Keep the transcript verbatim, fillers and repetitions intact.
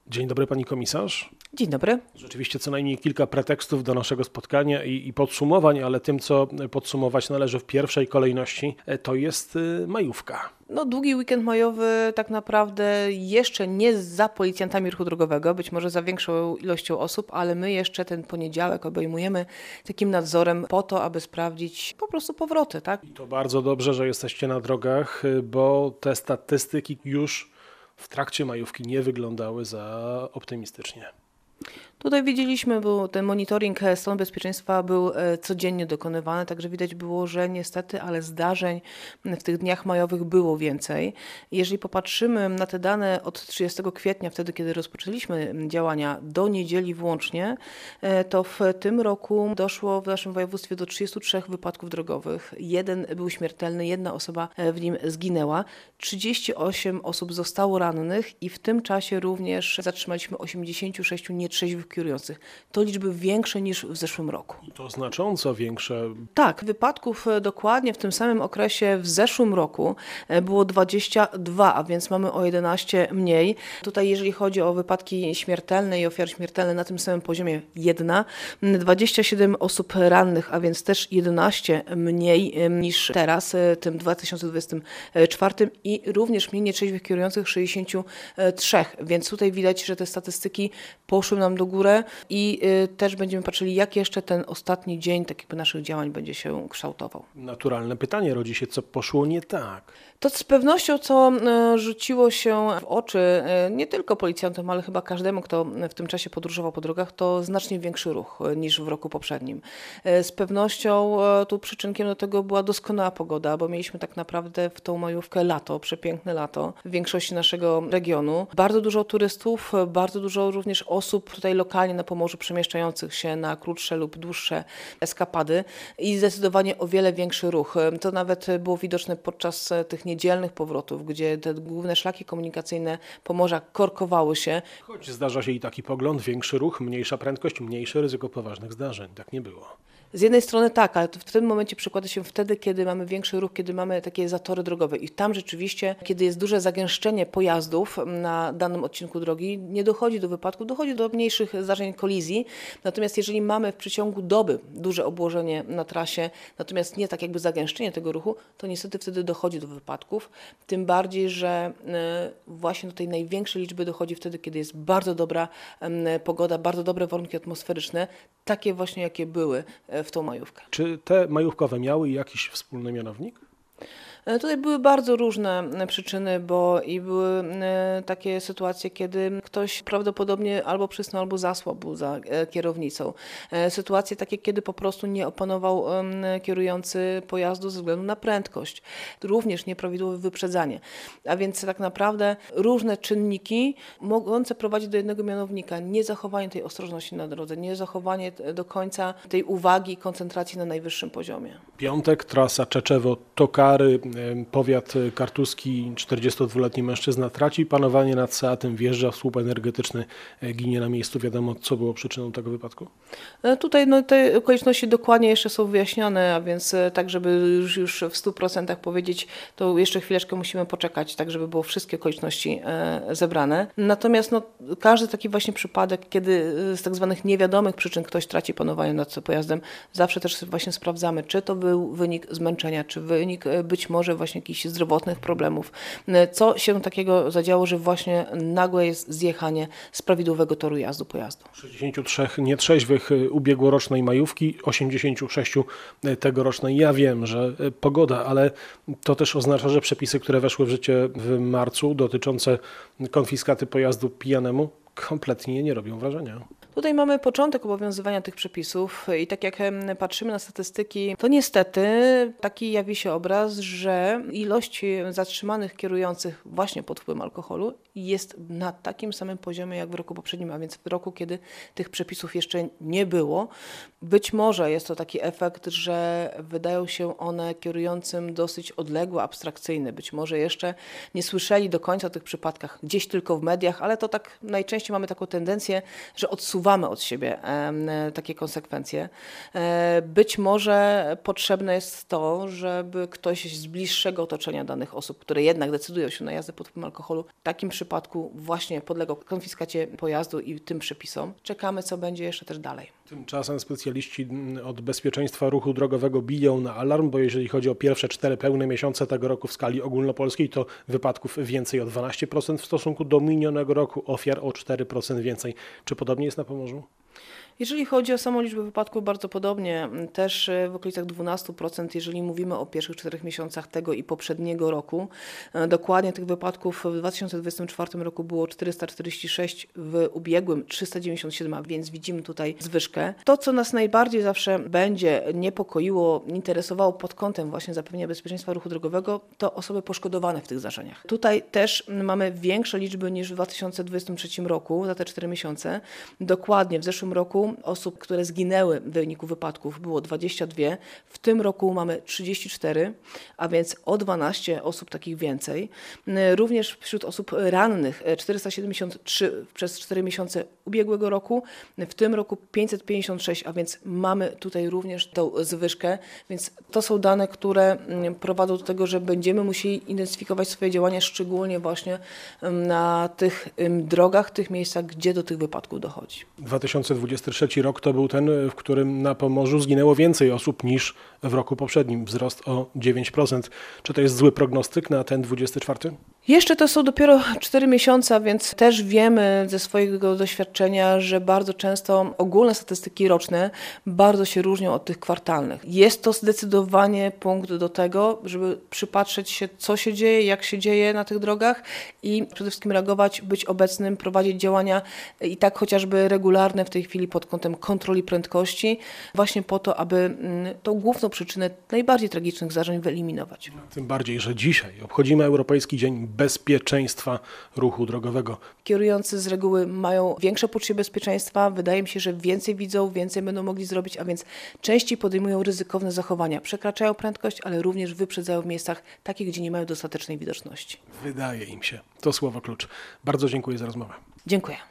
Dzień dobry, pani komisarz. Dzień dobry. Rzeczywiście co najmniej kilka pretekstów do naszego spotkania i, i podsumowań, ale tym, co podsumować należy w pierwszej kolejności, to jest majówka. No, długi weekend majowy tak naprawdę jeszcze nie za policjantami ruchu drogowego, być może za większą ilością osób, ale my jeszcze ten poniedziałek obejmujemy takim nadzorem po to, aby sprawdzić po prostu powroty, tak? I to bardzo dobrze, że jesteście na drogach, bo te statystyki już w trakcie majówki nie wyglądały za optymistycznie. Tutaj widzieliśmy, bo ten monitoring stanu bezpieczeństwa był codziennie dokonywany, także widać było, że niestety, ale zdarzeń w tych dniach majowych było więcej. Jeżeli popatrzymy na te dane od trzydziestego kwietnia, wtedy kiedy rozpoczęliśmy działania, do niedzieli włącznie, to w tym roku doszło w naszym województwie do trzydziestu trzech wypadków drogowych. Jeden był śmiertelny, jedna osoba w nim zginęła. trzydzieści osiem osób zostało rannych i w tym czasie również zatrzymaliśmy osiemdziesięciu sześciu nietrzeźwych kierujących. To liczby większe niż w zeszłym roku. To znacząco większe. Tak, wypadków dokładnie w tym samym okresie w zeszłym roku było dwadzieścia dwa, a więc mamy o jedenaście mniej. Tutaj jeżeli chodzi o wypadki śmiertelne i ofiary śmiertelne, na tym samym poziomie jedna. dwadzieścia siedem osób rannych, a więc też jedenaście mniej niż teraz, tym dwa tysiące dwudziestym czwartym i również mniej nietrzeźwych kierujących sześćdziesięciu trzech, więc tutaj widać, że te statystyki poszły nam do góry i y, też będziemy patrzyli, jak jeszcze ten ostatni dzień tak jakby naszych działań będzie się kształtował. Naturalne pytanie rodzi się, co poszło nie tak? To z pewnością, co y, rzuciło się w oczy y, nie tylko policjantom, ale chyba każdemu, kto w tym czasie podróżował po drogach, to znacznie większy ruch y, niż w roku poprzednim. Y, z pewnością y, tu przyczynkiem do tego była doskonała pogoda, bo mieliśmy tak naprawdę w tą majówkę lato, przepiękne lato w większości naszego regionu. Bardzo dużo turystów, bardzo dużo również osób tutaj lokalnie na Pomorzu przemieszczających się na krótsze lub dłuższe eskapady i zdecydowanie o wiele większy ruch. To nawet było widoczne podczas tych niedzielnych powrotów, gdzie te główne szlaki komunikacyjne Pomorza korkowały się. Choć zdarza się i taki pogląd, większy ruch, mniejsza prędkość, mniejsze ryzyko poważnych zdarzeń. Tak nie było. Z jednej strony tak, ale to w tym momencie przekłada się wtedy, kiedy mamy większy ruch, kiedy mamy takie zatory drogowe i tam rzeczywiście, kiedy jest duże zagęszczenie pojazdów na danym odcinku drogi, nie dochodzi do wypadków, dochodzi do mniejszych zdarzeń kolizji. Natomiast jeżeli mamy w przeciągu doby duże obłożenie na trasie, natomiast nie tak jakby zagęszczenie tego ruchu, to niestety wtedy dochodzi do wypadków. Tym bardziej, że właśnie do tej największej liczby dochodzi wtedy, kiedy jest bardzo dobra pogoda, bardzo dobre warunki atmosferyczne, takie właśnie jakie były w tą majówkę. Czy te majówkowe miały jakiś wspólny mianownik? Tutaj były bardzo różne przyczyny, bo i były takie sytuacje, kiedy ktoś prawdopodobnie albo przysnął, albo zasłabł za kierownicą. Sytuacje takie, kiedy po prostu nie opanował kierujący pojazdu ze względu na prędkość. Również nieprawidłowe wyprzedzanie. A więc tak naprawdę różne czynniki mogące prowadzić do jednego mianownika. Niezachowanie tej ostrożności na drodze, niezachowanie do końca tej uwagi i koncentracji na najwyższym poziomie. Piątek, trasa Czeczewo-Tokary, powiat kartuski, czterdziestodwuletni mężczyzna traci panowanie nad Seatem, wjeżdża w słup energetyczny, ginie na miejscu. Wiadomo, co było przyczyną tego wypadku? Tutaj no, te okoliczności dokładnie jeszcze są wyjaśnione, a więc tak, żeby już, już w stu procentach powiedzieć, to jeszcze chwileczkę musimy poczekać, tak żeby było wszystkie okoliczności e, zebrane. Natomiast no, każdy taki właśnie przypadek, kiedy z tak zwanych niewiadomych przyczyn ktoś traci panowanie nad pojazdem, zawsze też właśnie sprawdzamy, czy to był wynik zmęczenia, czy wynik być może właśnie jakichś zdrowotnych problemów. Co się takiego zadziało, że właśnie nagłe jest zjechanie z prawidłowego toru jazdy pojazdu. sześćdziesięciu trzech nietrzeźwych ubiegłorocznej majówki, osiemdziesięciu sześciu tegorocznej. Ja wiem, że pogoda, ale to też oznacza, że przepisy, które weszły w życie w marcu dotyczące konfiskaty pojazdu pijanemu, kompletnie nie robią wrażenia. Tutaj mamy początek obowiązywania tych przepisów i tak jak patrzymy na statystyki, to niestety taki jawi się obraz, że ilość zatrzymanych kierujących właśnie pod wpływem alkoholu jest na takim samym poziomie jak w roku poprzednim, a więc w roku, kiedy tych przepisów jeszcze nie było. Być może jest to taki efekt, że wydają się one kierującym dosyć odległe, abstrakcyjne. Być może jeszcze nie słyszeli do końca o tych przypadkach, gdzieś tylko w mediach, ale to tak najczęściej mamy taką tendencję, że odsuwamy usuwamy od siebie e, takie konsekwencje. E, być może potrzebne jest to, żeby ktoś z bliższego otoczenia danych osób, które jednak decydują się na jazdę pod wpływem alkoholu, w takim przypadku właśnie podlegał konfiskacie pojazdu i tym przepisom. Czekamy, co będzie jeszcze też dalej. Tymczasem specjaliści od bezpieczeństwa ruchu drogowego biją na alarm, bo jeżeli chodzi o pierwsze cztery pełne miesiące tego roku w skali ogólnopolskiej, to wypadków więcej o dwanaście procent w stosunku do minionego roku, ofiar o cztery procent więcej. Czy podobnie jest na Pomorzu? Jeżeli chodzi o samą liczbę wypadków, bardzo podobnie, też w okolicach dwanaście procent, jeżeli mówimy o pierwszych czterech miesiącach tego i poprzedniego roku. Dokładnie tych wypadków w dwa tysiące dwudziestym czwartym roku było czterysta czterdzieści sześć, w ubiegłym trzysta dziewięćdziesiąt siedem, a więc widzimy tutaj zwyżkę. To, co nas najbardziej zawsze będzie niepokoiło, interesowało pod kątem właśnie zapewnienia bezpieczeństwa ruchu drogowego, to osoby poszkodowane w tych zdarzeniach. Tutaj też mamy większe liczby niż w dwa tysiące dwudziestym trzecim roku, za te cztery miesiące. Dokładnie w zeszłym roku osób, które zginęły w wyniku wypadków, było dwadzieścia dwie. W tym roku mamy trzydzieści cztery, a więc o dwanaście osób takich więcej. Również wśród osób rannych czterysta siedemdziesiąt trzy przez cztery miesiące ubiegłego roku. W tym roku pięćset pięćdziesiąt sześć, a więc mamy tutaj również tą zwyżkę. Więc to są dane, które prowadzą do tego, że będziemy musieli intensyfikować swoje działania, szczególnie właśnie na tych drogach, tych miejscach, gdzie do tych wypadków dochodzi. dwa tysiące dwudziesty trzeci rok to był ten, w którym na Pomorzu zginęło więcej osób niż w roku poprzednim. Wzrost o dziewięć procent. Czy to jest zły prognostyk na ten dwudziesty czwarty? Jeszcze to są dopiero cztery miesiące, więc też wiemy ze swojego doświadczenia, że bardzo często ogólne statystyki roczne bardzo się różnią od tych kwartalnych. Jest to zdecydowanie punkt do tego, żeby przypatrzeć się, co się dzieje, jak się dzieje na tych drogach i przede wszystkim reagować, być obecnym, prowadzić działania i tak chociażby regularne w tej chwili pod kątem kontroli prędkości, właśnie po to, aby tą główną przyczynę najbardziej tragicznych zdarzeń wyeliminować. Tym bardziej, że dzisiaj obchodzimy Europejski Dzień Bezpieczeństwa Ruchu Drogowego. Kierujący z reguły mają większe poczucie bezpieczeństwa, wydaje mi się, że więcej widzą, więcej będą mogli zrobić, a więc częściej podejmują ryzykowne zachowania. Przekraczają prędkość, ale również wyprzedzają w miejscach takich, gdzie nie mają dostatecznej widoczności. Wydaje im się. To słowo klucz. Bardzo dziękuję za rozmowę. Dziękuję.